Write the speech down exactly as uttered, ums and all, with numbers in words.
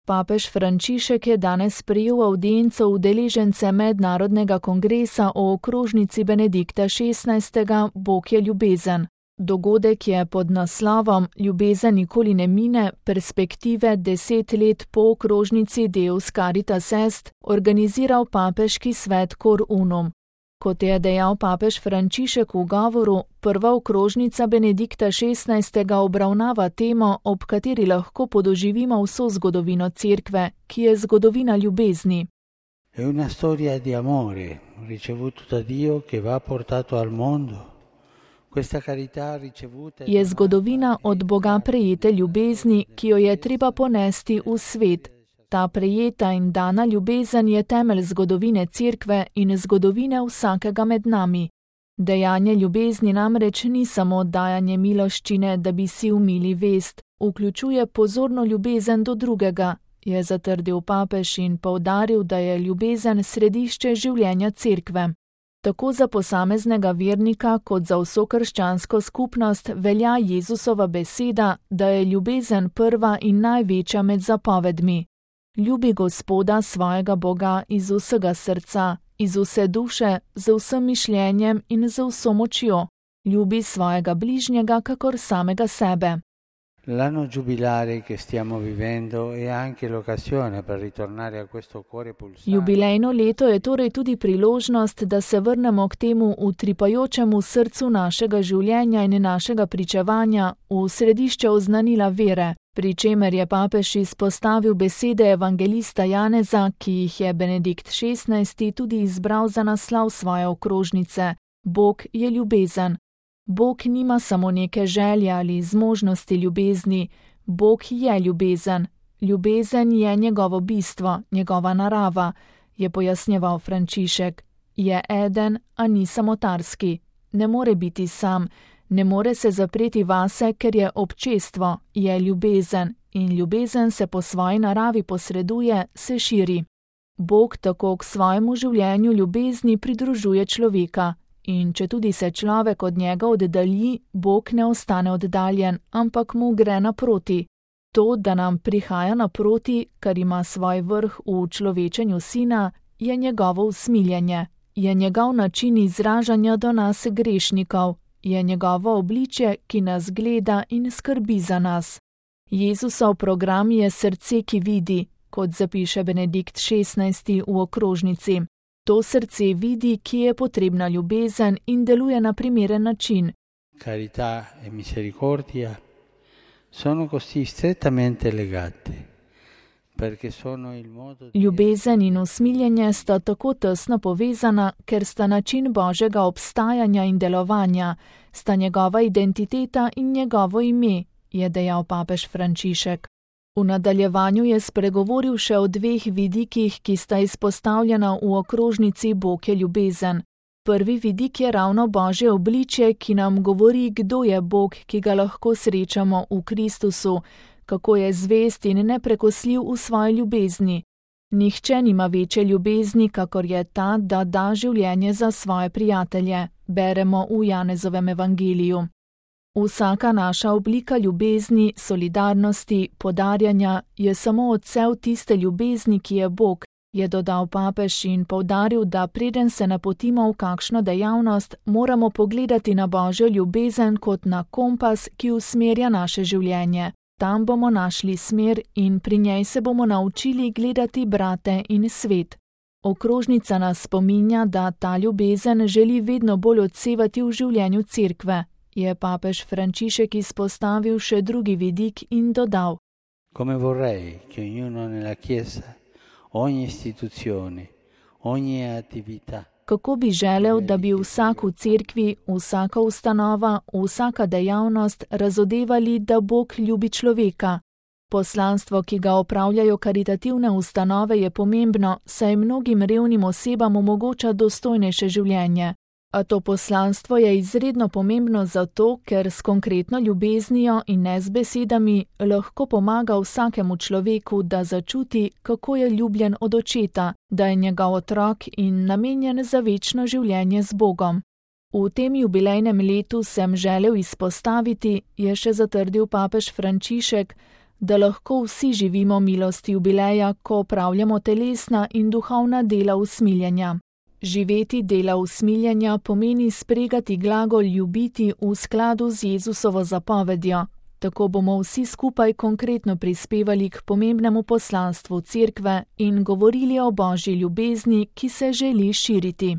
Papež Frančišek je danes sprejel avdienco udeležence mednarodnega kongresa o okrožnici Benedikta šestnajstega Bog je ljubezen. Dogodek je pod naslovom Ljubezen nikoli ne mine, perspektive deset let po okrožnici Deus Caritas Est organiziral papeški svet Cor Unum. Kot je dejal papež Frančišek v govoru, prva okrožnica Benedikta šestnajstega obravnava temo, ob kateri lahko podoživimo vso zgodovino Cerkve, ki je zgodovina ljubezni. È una storia di amore ricevuto da Dio che va portato al mondo. Je zgodovina od Boga prejete ljubezni, ki jo je treba ponesti v svet. Ta prejeta in dana ljubezen je temelj zgodovine Cerkve in zgodovine vsakega med nami. Dejanje ljubezni namreč ni samo dajanje miloščine, da bi si umili vest, vključuje pozorno ljubezen do drugega, je zatrdil papež in poudaril, da je ljubezen središče življenja Cerkve. Tako za posameznega vernika kot za vso krščansko skupnost velja Jezusova beseda, da je ljubezen prva in največja med zapovedmi. Ljubi Gospoda svojega Boga iz vsega srca, iz vse duše, z vsem mišljenjem in z vso močjo. Ljubi svojega bližnjega kakor samega sebe. L'anno giubilare che stiamo vivendo è anche l'occasione per ritornare a questo cuore pulsante. Jubilejno leto je torej tudi priložnost, da se vrnemo k temu utripajočemu srcu našega življenja in našega pričevanja v središče oznanila vere, pri čemer je papež izpostavil besede evangelista Janeza, ki jih je Benedikt šestnajsti tudi izbral za naslov svoje okrožnice. Bog je ljubezen. Bog nima samo neke želje ali zmožnosti ljubezni, Bog je ljubezen. Ljubezen je njegovo bistvo, njegova narava, je pojasnjeval Frančišek. Je eden, a ni samotarski. Ne more biti sam, ne more se zapreti vase, ker je občestvo, je ljubezen in ljubezen se po svoji naravi posreduje, se širi. Bog tako k svojemu življenju ljubezni pridružuje človeka. In če tudi se človek od njega oddalji, Bog ne ostane oddaljen, ampak mu gre naproti. To, da nam prihaja naproti, kar ima svoj vrh v človečenju sina, je njegovo usmiljenje, je njegov način izražanja do nas grešnikov, je njegovo obličje, ki nas gleda in skrbi za nas. Jezusov program je srce, ki vidi, kot zapiše Benedikt šestnajsti v okrožnici. To srce vidi, ki je potrebna ljubezen in deluje na primeren način. Carità e misericordia sono così strettamente legate, perché sono il modo di... Ljubezen in usmiljenje sta tako tesno povezana, ker sta način Božjega obstajanja in delovanja, sta njegova identiteta in njegovo ime, je dejal papež Frančišek. V nadaljevanju je spregovoril še o dveh vidikih, ki sta izpostavljena v okrožnici Bog je ljubezen. Prvi vidik je ravno Božje obličje, ki nam govori, kdo je Bog, ki ga lahko srečamo v Kristusu, kako je zvest in neprekosljiv v svoji ljubezni. Nihče nima večje ljubezni, kakor je ta, da da življenje za svoje prijatelje, beremo v Janezovem evangeliju. Vsaka naša oblika ljubezni, solidarnosti, podarjanja je samo odsev tiste ljubezni, ki je Bog, je dodal papež in poudaril, da preden se napotimo v kakšno dejavnost, moramo pogledati na Božjo ljubezen kot na kompas, ki usmerja naše življenje. Tam bomo našli smer in pri njej se bomo naučili gledati brate in svet. Okrožnica nas spominja, da ta ljubezen želi vedno bolj odsevati v življenju Cerkve. Je papež Frančišek izpostavil še drugi vidik in dodal: Come vorrei che ognuno nella Chiesa, ogni istituzione, ogni attività. Kako bi želel, da bi vsak v Cerkvi, vsaka ustanova, vsaka dejavnost razodevali, da Bog ljubi človeka. Poslanstvo, ki ga opravljajo karitativne ustanove, je pomembno, saj mnogim revnim osebam omogoča dostojnejše življenje. A to poslanstvo je izredno pomembno zato, ker s konkretno ljubeznijo in ne z besedami lahko pomaga vsakemu človeku, da začuti, kako je ljubljen od očeta, da je njegov otrok in namenjen za večno življenje z Bogom. V tem jubilejnem letu sem želel izpostaviti, je še zatrdil papež Frančišek, da lahko vsi živimo milost jubileja, ko opravljamo telesna in duhovna dela usmiljenja. Živeti dela usmiljenja pomeni spregati glagol ljubiti v skladu z Jezusovo zapovedjo. Tako bomo vsi skupaj konkretno prispevali k pomembnemu poslanstvu Cerkve in govorili o Božji ljubezni, ki se želi širiti.